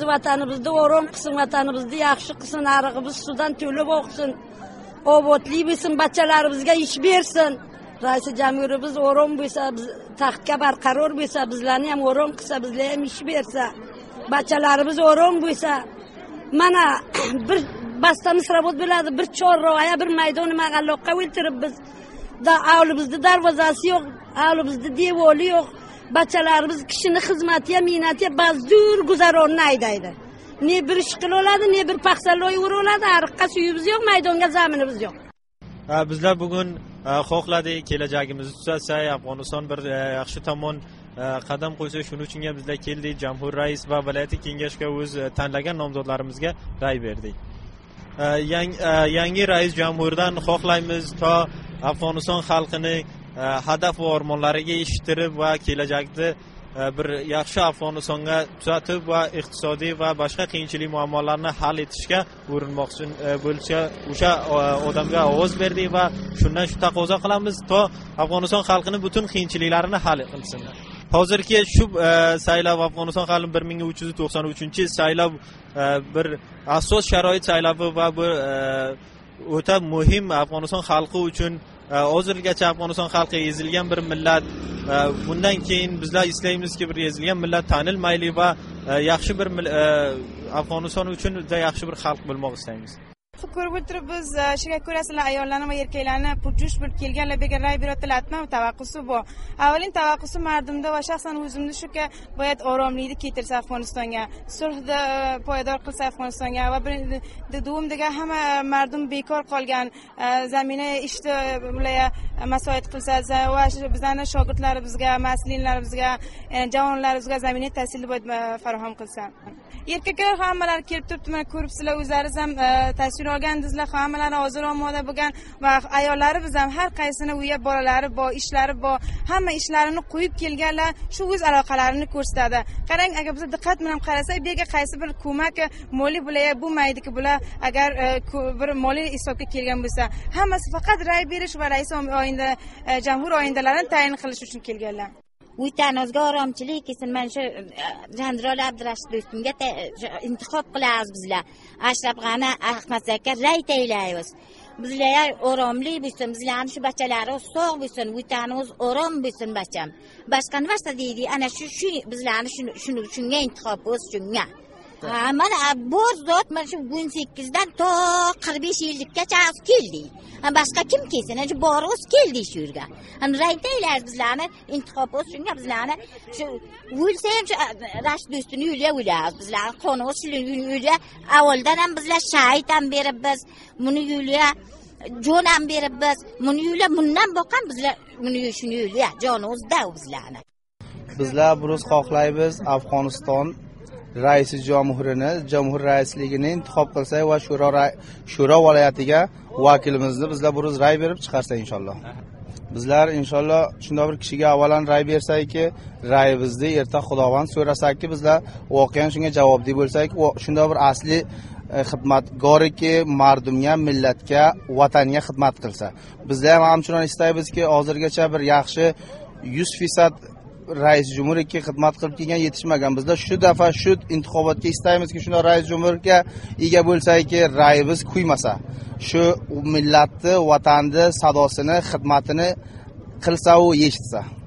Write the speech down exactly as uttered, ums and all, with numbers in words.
bizni vatanimizda o'rin qilsin, vatanimizni yaxshi qilsin, arig'imiz sudan to'lib oqsin, obodli bo'lsin, bachalarimizga ish bersin. Rais jamhuriyatimiz o'rin bo'lsa, taxtga barqaror bo'lsa, bizlarni ham o'rin qilsa, bizlarga ham ish bersa, bachalarimiz o'rin bo'lsa, mana bir basta misrabot bo'ladi, bir chorroya, bir maydon mag'alloqqa o'ltirib biz da avlumizda darvozasi yo'q, avlumizda devori yo'q. Bachalarimiz kishini xizmatiga, mehnatiga bazdur guzaronni aydaydi. Ne bir ish qila oladi, ne bir paxsaloy ura oladi, ariqqa suyimiz yo'q, maydonga zaminimiz yo'q. Bizlar bugun xohladik kelajagimizni tuzatsak, Afg'oniston bir yaxshi tomon qadam qo'ysa, shuning uchun ham bizlar keldik, Jamhur rais va viloyat kengashga o'z tanlagan nomzodlarimizga ra'y berdik. Yangi rais jamhurdan xohlaymiz to Afg'oniston xalqini hadaf va armonlariga yetishtirib va kelajakda bir yaxshi Afg'onistonga tuzatib va iqtisodiy va boshqa qiyinchilik muammolarni hal etishga urinmoqchi bo'lsa, o'sha odamga ovoz berdik va shundan shu taqozo qilamiz to Afg'oniston xalqining butun qiyinchiliklarini hal qilsin. Hozirgi shu saylov Afg'oniston xalqi bir ming uch yuz to'qson uchinchi saylov bir asos sharoit saylovi va bu o'ta muhim Afg'oniston xalqi uchun. Hozirgacha Afg'oniston xalqi ezilgan bir millat. Bundan keyin bizlar istaymizki, bir ezilgan millat tanilmayli va yaxshi bir Afg'oniston uchun juda yaxshi bir xalq bo'lmoq istaymiz. Ko'rib o'tirib biz shunga ko'rasizlar, ayollarni va erkaklarni purjush bo'lib kelganlar bergan ra'y berayotganlar, tavaqqusi bor. Avvalin tavaqqusi mardimda va shaxsan o'zimda shuki, boyat oromlikni keltirsa Afg'onistonga, sulhda poydor qilsa Afg'onistonga va davomdagi hamma mardum bekor qolgan zamina ishda bular masoyat qilsa va bizlarning shogirdlarimizga, mas'ullarlarimizga, javonlarimizga zamina tahsilni farahm qilsa. Erkaklar hammalari kelib turibdi, mana ko'ribsizlar, o'zlaringiz ham tasvir olgandingizlar, hammalari hozir omoda bo'lgan va ayollarimiz ham har qaysini uya bolalari bor, ishlari bor, hamma ishlarini qo'yib kelganlar, shu o'z aloqalarini ko'rsatadi. Qarang, agar biz diqqat bilan qarasak, bu yerga qaysi bir ko'mak moliy bular bo'lmaydiki, bular agar bir moliy hisobga kelgan bo'lsa, hammasi faqat ra'y berish va rais oyinda jamhur oyindalarini tayin qilish uchun kelganlar. Vatanimizga oromchilik kelsin. Mana shu Janrol Abdurashid do'stimga intihob qilamiz bizlar. Ashraf G'ani Ahmadzaka ra'y taylaymiz. Bizlar oromli bo'lsin, bizlarning shu bachalarimiz sog' bo'lsin, vatanimiz orom bo'lsin bacham. Boshqa nima deydi? Ana shu shu bizlarning shuni shunga intihob bo'lsin, shunga. Ha, mana bu zot mana shu o'n sakkizdan to qirq besh yillikkacha keldi. Ha, boshqa kim kelsin? Shu borimiz keldi shu yerga. Ham raytaylar bizlarni intihob bo'lsin, shunga bizlarni shu o'lsa ham shu Rashid do'stini yo'lga o'lamiz. Bizlar qonimiz shu yo'lga avvaldan ham bizlar shahid ham berib biz buni yo'lga jon ham berib biz buni yo'lga bundan boqqan bizlar buni shuni yo'lga jonimizda bizlarni. Bizlar buruz xohlaymiz Afg'oniston raisi jamhurini, jamhur raisligini intihob qilsak va shuro shuro viloyatiga vakilimizni bizlar buruz ra'y berib chiqarsak inshaalloh. Bizlar inshaalloh shunday bir kishiga avvalan ra'y bersakki, ra'yimizni erta Xudovand so'rasakki, bizlar voqean shunga javobli bo'lsak, shunday bir asli xizmatgoriki mardumga, millatga, vatanga xizmat qilsa. Bizlar ham hamchunon istaymizki, hozirgacha bir yaxshi yuz foiz rais jumhuriyatga xizmat qilib kelgan yetishmagan. Bizlar shu dafa shu intixobotga istaymizki, shunday rais jumhuriyatga ega bo'lsaki, ra'yimiz kuymasa, shu millatni, vatanni sadosini, xizmatini qilsa u eshitsa.